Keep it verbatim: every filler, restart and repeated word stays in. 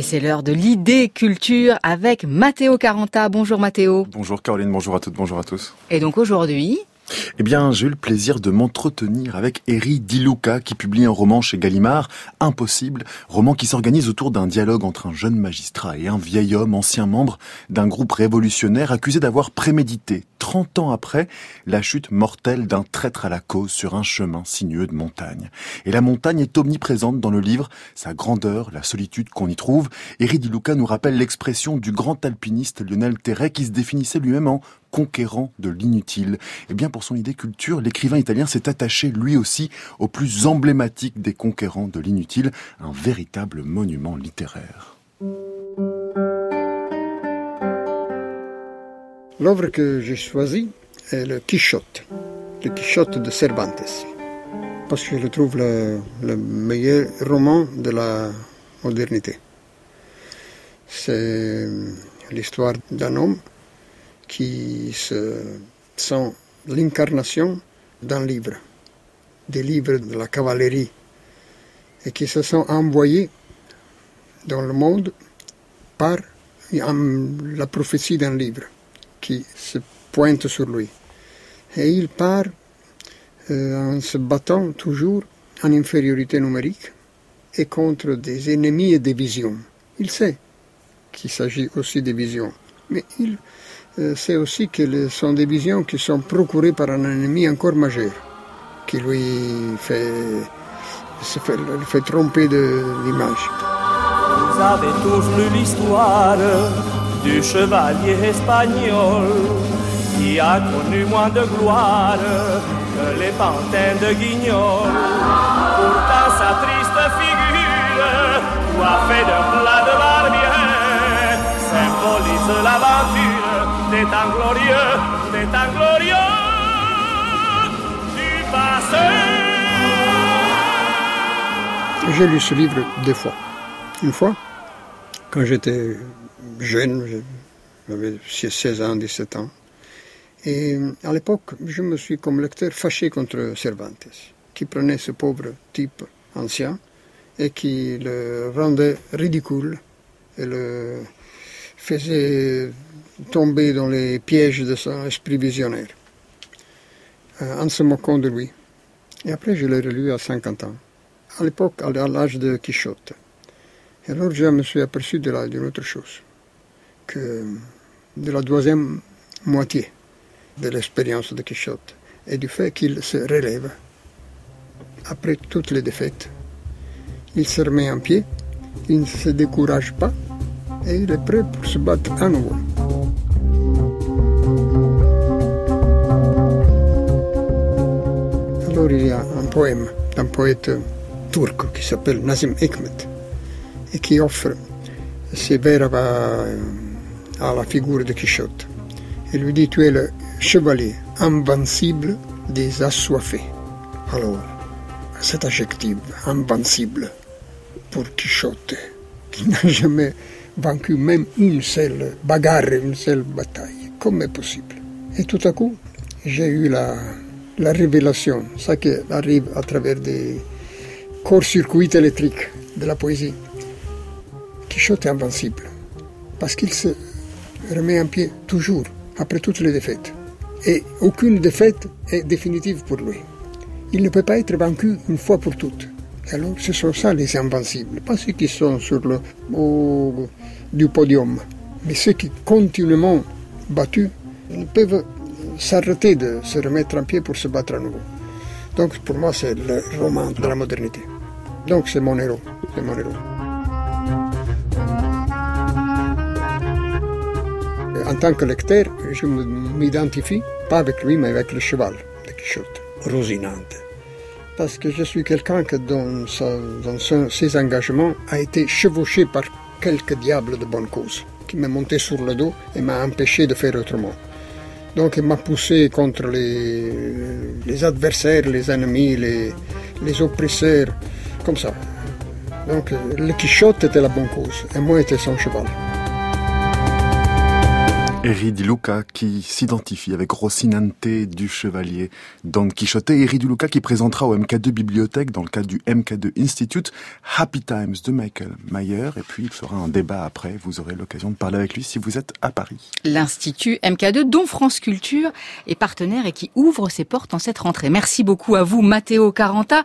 c'est l'heure de l'idée culture avec Matteo Caranta. Bonjour Matteo. Bonjour Caroline, bonjour à toutes, bonjour à tous. Et donc aujourd'hui... Eh bien, j'ai eu le plaisir de m'entretenir avec Eri Di Luca qui publie un roman chez Gallimard, Impossible, roman qui s'organise autour d'un dialogue entre un jeune magistrat et un vieil homme, ancien membre d'un groupe révolutionnaire accusé d'avoir prémédité, trente ans après, la chute mortelle d'un traître à la cause sur un chemin sinueux de montagne. Et la montagne est omniprésente dans le livre, sa grandeur, la solitude qu'on y trouve. Eri Di Luca nous rappelle l'expression du grand alpiniste Lionel Terray qui se définissait lui-même en conquérant de l'inutile. Et bien pour son idée culture, l'écrivain italien s'est attaché lui aussi au plus emblématique des conquérants de l'inutile, un véritable monument littéraire. L'œuvre que j'ai choisie est le Quichotte, le Quichotte de Cervantes, parce que je le trouve le, le meilleur roman de la modernité. C'est l'histoire d'un homme qui se sent l'incarnation d'un livre, des livres de la cavalerie, et qui se sent envoyé dans le monde par la prophétie d'un livre qui se pointe sur lui. Et il part euh, en se battant toujours en infériorité numérique et contre des ennemis et des visions. Il sait qu'il s'agit aussi des visions, mais il euh, sait aussi que ce sont des visions qui sont procurées par un ennemi encore majeur, qui lui fait, se fait, lui fait tromper de l'image. Vous avez tous lu l'histoire du chevalier espagnol qui a connu moins de gloire que les pantins de Guignol. Pourtant sa triste figure, coiffée de plat de barbier, symbolise l'aventure des temps glorieux, des temps glorieux du passé. J'ai lu ce livre deux fois. Une fois, quand j'étais jeune, j'avais seize ans, dix-sept ans. Et à l'époque, je me suis comme lecteur fâché contre Cervantes, qui prenait ce pauvre type ancien et qui le rendait ridicule et le faisait tomber dans les pièges de son esprit visionnaire, en se moquant de lui. Et après, je l'ai relu à cinquante ans, à l'époque, à l'âge de Quichotte. Et alors, je me suis aperçu de la, d'une autre chose, que de la deuxième moitié de l'expérience de Quichotte et du fait qu'il se relève après toutes les défaites. Il se remet en pied, il ne se décourage pas et il est prêt pour se battre à nouveau. Alors il y a un poème d'un poète turc qui s'appelle Nazım Hikmet et qui offre ses vers à, à la figure de Quichotte. Il lui dit: tu es le chevalier invincible des assoiffés. Alors, cet adjectif, invincible, pour Quichotte, qui n'a jamais vaincu même une seule bagarre, une seule bataille, comme est possible. Et tout à coup, j'ai eu la, la révélation, ça qui arrive à travers des courts-circuits électriques de la poésie. Quichotte est invincible, parce qu'il se remet en pied toujours, après toutes les défaites. Et aucune défaite est définitive pour lui. Il ne peut pas être vaincu une fois pour toutes. Alors ce sont ça les invincibles, pas ceux qui sont sur le haut du podium, mais ceux qui continuellement battus ne peuvent s'arrêter de se remettre en pied pour se battre à nouveau. Donc pour moi c'est le roman de la modernité. Donc c'est mon héros, c'est mon héros. En tant que lecteur, je ne m'identifie pas avec lui, mais avec le cheval de Quichotte, Rosinante. Parce que je suis quelqu'un qui, dans, sa, dans son, ses engagements, a été chevauché par quelques diables de bonne cause, qui m'est monté sur le dos et m'a empêché de faire autrement. Donc il m'a poussé contre les, les adversaires, les ennemis, les, les oppresseurs, comme ça. Donc le Quichotte était la bonne cause, et moi j'étais son cheval. Eri Di Luca qui s'identifie avec Rocinante du Chevalier Don Quichotte. Eri Di Luca qui présentera au M K deux Bibliothèque, dans le cadre du M K deux Institute, Happy Times de Michael Mayer. Et puis il fera un débat après. Vous aurez l'occasion de parler avec lui si vous êtes à Paris. L'Institut M K deux dont France Culture est partenaire et qui ouvre ses portes en cette rentrée. Merci beaucoup à vous, Matteo Caranta.